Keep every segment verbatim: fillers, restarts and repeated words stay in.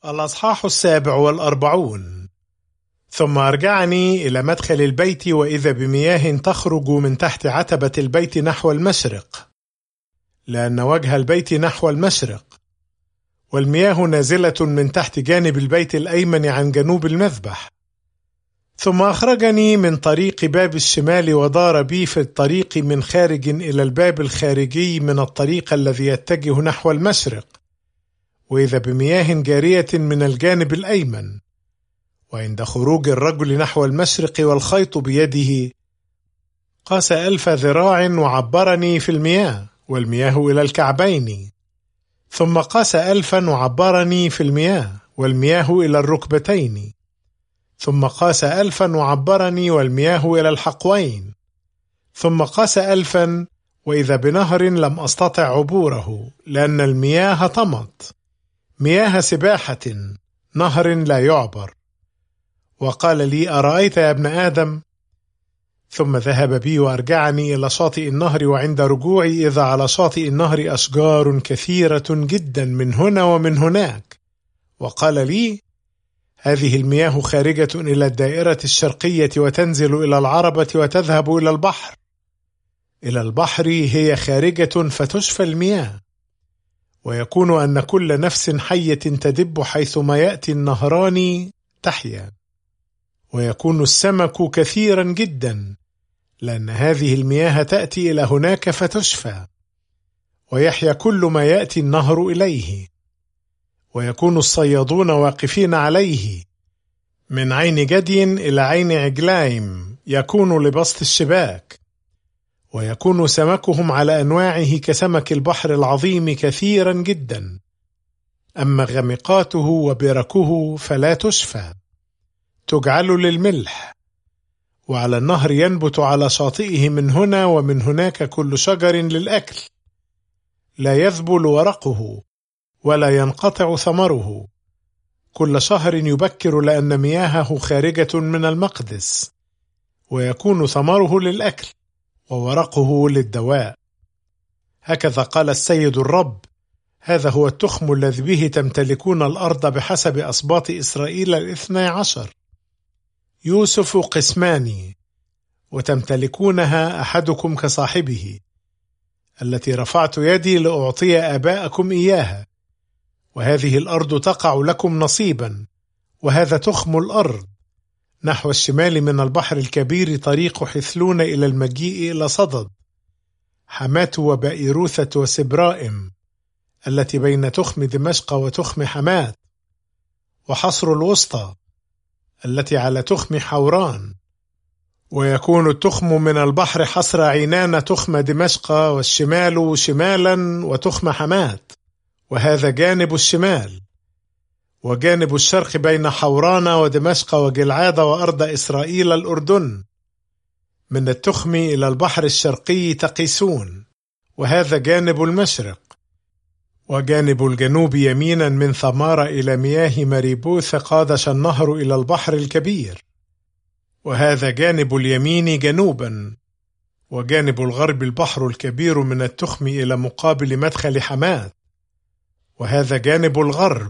الأصحاح السابع والأربعون. ثم أرجعني إلى مدخل البيت، وإذا بمياه تخرج من تحت عتبة البيت نحو المشرق، لأن وجه البيت نحو المشرق، والمياه نازلة من تحت جانب البيت الأيمن عن جنوب المذبح. ثم أخرجني من طريق باب الشمال، ودار بي في الطريق من خارج إلى الباب الخارجي من الطريق الذي يتجه نحو المشرق، وإذا بمياه جارية من الجانب الأيمن. وعند خروج الرجل نحو المشرق والخيط بيده، قاس ألف ذراع وعبرني في المياه، والمياه إلى الكعبين. ثم قاس ألفا وعبرني في المياه، والمياه إلى الركبتين. ثم قاس ألفا وعبرني، والمياه إلى الحقوين. ثم قاس ألفا، وإذا بنهر لم أستطع عبوره، لأن المياه طمت، مياه سباحة، نهر لا يعبر. وقال لي: أرأيت يا ابن آدم؟ ثم ذهب بي وأرجعني إلى شاطئ النهر، وعند رجوعي إذا على شاطئ النهر أشجار كثيرة جدا من هنا ومن هناك. وقال لي: هذه المياه خارجة إلى الدائرة الشرقية، وتنزل إلى العربة، وتذهب إلى البحر. إلى البحر هي خارجة، فتشفى المياه. ويكون أن كل نفس حية تدب حيثما يأتي النهران تحيا. ويكون السمك كثيرا جدا، لأن هذه المياه تأتي إلى هناك فتشفى. ويحيا كل ما يأتي النهر إليه. ويكون الصيادون واقفين عليه، من عين جدي إلى عين عجلايم يكون لبسط الشباك. ويكون سمكهم على أنواعه كسمك البحر العظيم كثيرا جدا. أما غمقاته وبركه فلا تشفى، تجعل للملح. وعلى النهر ينبت على شاطئه من هنا ومن هناك كل شجر للأكل، لا يذبل ورقه ولا ينقطع ثمره. كل شهر يبكر، لأن مياهه خارجة من المقدس. ويكون ثمره للأكل، وورقه للدواء. هكذا قال السيد الرب: هذا هو التخم الذي به تمتلكون الأرض بحسب أسباط إسرائيل الاثني عشر. يوسف قسمان، وتمتلكونها أحدكم كصاحبه، التي رفعت يدي لأعطي آباءكم إياها. وهذه الأرض تقع لكم نصيبا، وهذا تخم الأرض. نحو الشمال من البحر الكبير طريق حثلون إلى المجيء إلى صدد، حماة وبائروثة وسبرائم، التي بين تخم دمشق وتخم حماة. وحصر الوسطى، التي على تخم حوران. ويكون التخم من البحر حصر عينان تخم دمشق، والشمال شمالا وتخم حماة، وهذا جانب الشمال. وجانب الشرق بين حوران ودمشق وجلعاد وأرض إسرائيل الأردن، من التخم إلى البحر الشرقي تقيسون، وهذا جانب المشرق. وجانب الجنوب يمينا من ثمار إلى مياه مريبوث قادش النهر إلى البحر الكبير، وهذا جانب اليمين جنوبا. وجانب الغرب البحر الكبير من التخم إلى مقابل مدخل حماة، وهذا جانب الغرب.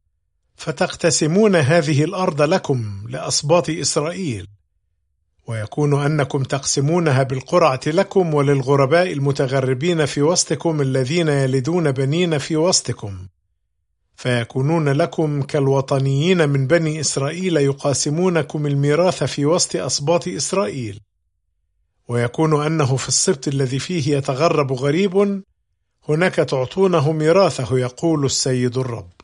فتقتسمون هذه الأرض لكم لأسباط إسرائيل. ويكون أنكم تقسمونها بالقرعة لكم وللغرباء المتغربين في وسطكم، الذين يلدون بنين في وسطكم، فيكونون لكم كالوطنيين من بني إسرائيل، يقاسمونكم الميراث في وسط أسباط إسرائيل. ويكون أنه في السبط الذي فيه يتغرب غريب، هناك تعطونه ميراثه، يقول السيد الرب.